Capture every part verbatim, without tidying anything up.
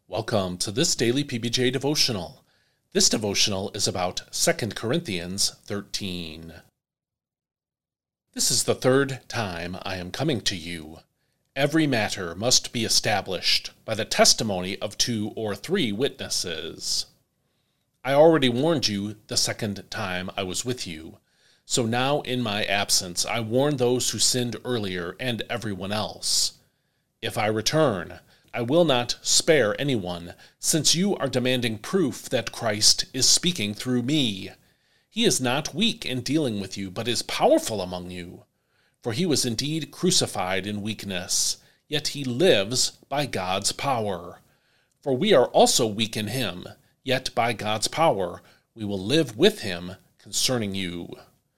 Welcome to this daily P B J devotional. This devotional is about Second Corinthians thirteen. This is the third time I am coming to you. Every matter must be established by the testimony of two or three witnesses. I already warned you the second time I was with you. So now in my absence I warn those who sinned earlier and everyone else. If I return, I will not spare anyone, since you are demanding proof that Christ is speaking through me. He is not weak in dealing with you, but is powerful among you. For he was indeed crucified in weakness, yet he lives by God's power. For we are also weak in him, yet by God's power we will live with him concerning you.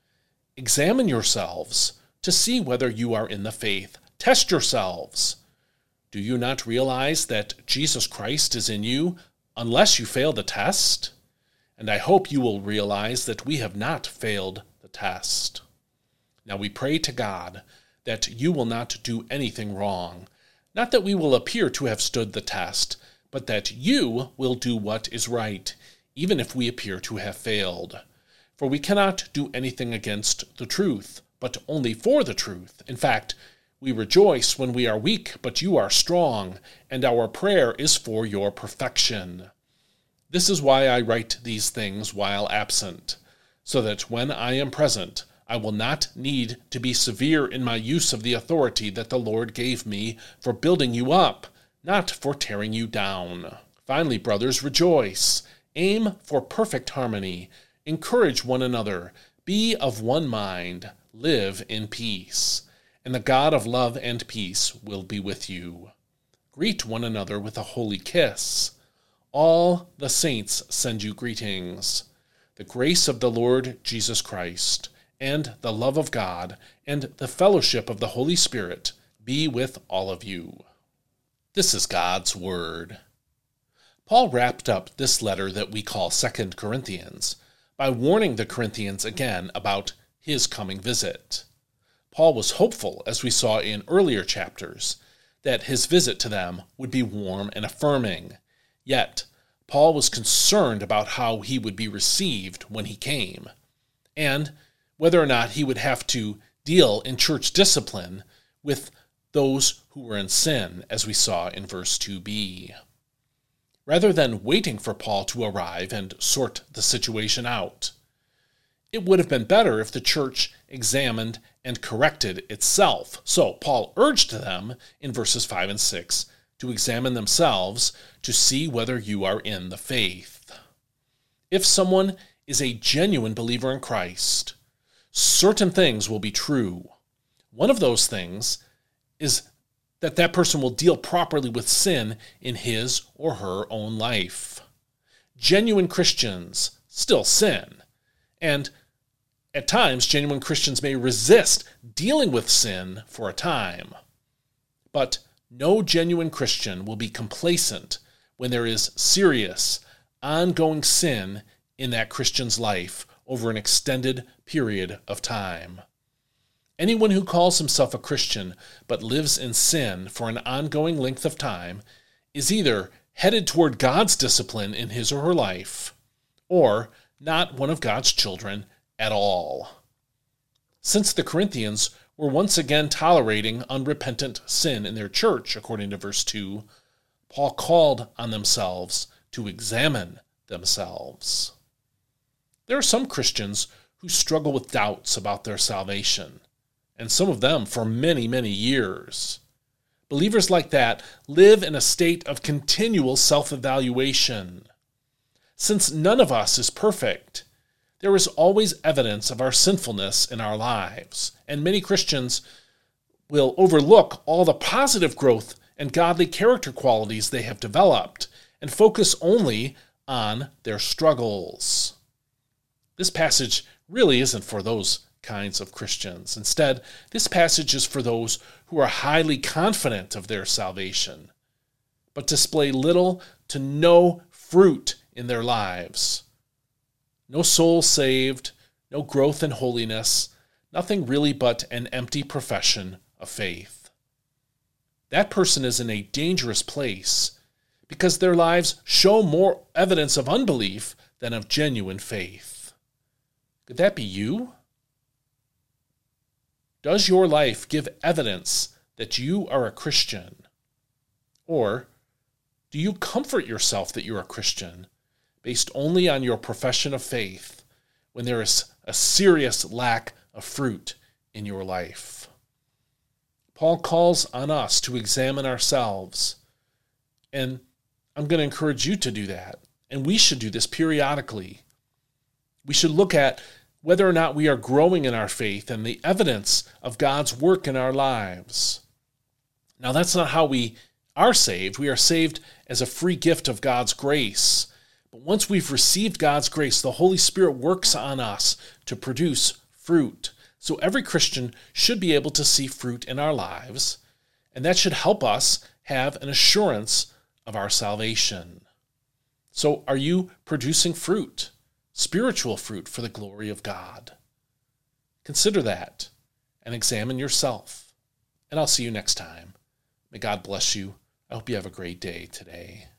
Examine yourselves to see whether you are in the faith. Test yourselves. Do you not realize that Jesus Christ is in you unless you fail the test? And I hope you will realize that we have not failed the test. Now we pray to God that you will not do anything wrong, not that we will appear to have stood the test, but that you will do what is right, even if we appear to have failed. For we cannot do anything against the truth, but only for the truth. In fact, we rejoice when we are weak, but you are strong, and our prayer is for your perfection. This is why I write these things while absent, so that when I am present, I will not need to be severe in my use of the authority that the Lord gave me for building you up, not for tearing you down. Finally, brothers, rejoice. Aim for perfect harmony. Encourage one another. Be of one mind. Live in peace. And the God of love and peace will be with you. Greet one another with a holy kiss. All the saints send you greetings. The grace of the Lord Jesus Christ, and the love of God, and the fellowship of the Holy Spirit be with all of you. This is God's Word. Paul wrapped up this letter that we call Second Corinthians by warning the Corinthians again about his coming visit. Paul was hopeful, as we saw in earlier chapters, that his visit to them would be warm and affirming. Yet, Paul was concerned about how he would be received when he came, and whether or not he would have to deal in church discipline with those who were in sin, as we saw in verse two b. Rather than waiting for Paul to arrive and sort the situation out, it would have been better if the church examined and corrected itself. So Paul urged them in verses five and six to examine themselves to see whether you are in the faith. If someone is a genuine believer in Christ, certain things will be true. One of those things is that that person will deal properly with sin in his or her own life. Genuine Christians still sin, and at times, genuine Christians may resist dealing with sin for a time. But no genuine Christian will be complacent when there is serious, ongoing sin in that Christian's life over an extended period of time. Anyone who calls himself a Christian but lives in sin for an ongoing length of time is either headed toward God's discipline in his or her life, or not one of God's children at all. Since the Corinthians were once again tolerating unrepentant sin in their church, according to verse two, Paul called on themselves to examine themselves. There are some Christians who struggle with doubts about their salvation, and some of them for many, many years. Believers like that live in a state of continual self-evaluation. Since none of us is perfect, there is always evidence of our sinfulness in our lives, and many Christians will overlook all the positive growth and godly character qualities they have developed and focus only on their struggles. This passage really isn't for those kinds of Christians. Instead, this passage is for those who are highly confident of their salvation, but display little to no fruit in their lives. No soul saved, no growth in holiness, nothing really but an empty profession of faith. That person is in a dangerous place because their lives show more evidence of unbelief than of genuine faith. Could that be you? Does your life give evidence that you are a Christian? Or do you comfort yourself that you're a Christian based only on your profession of faith when there is a serious lack of fruit in your life? Paul calls on us to examine ourselves, and I'm going to encourage you to do that. And we should do this periodically. We should look at whether or not we are growing in our faith and the evidence of God's work in our lives. Now, that's not how we are saved. We are saved as a free gift of God's grace. But once we've received God's grace, the Holy Spirit works on us to produce fruit. So every Christian should be able to see fruit in our lives, and that should help us have an assurance of our salvation. So are you producing fruit? Spiritual fruit for the glory of God? Consider that and examine yourself. And I'll see you next time. May God bless you. I hope you have a great day today.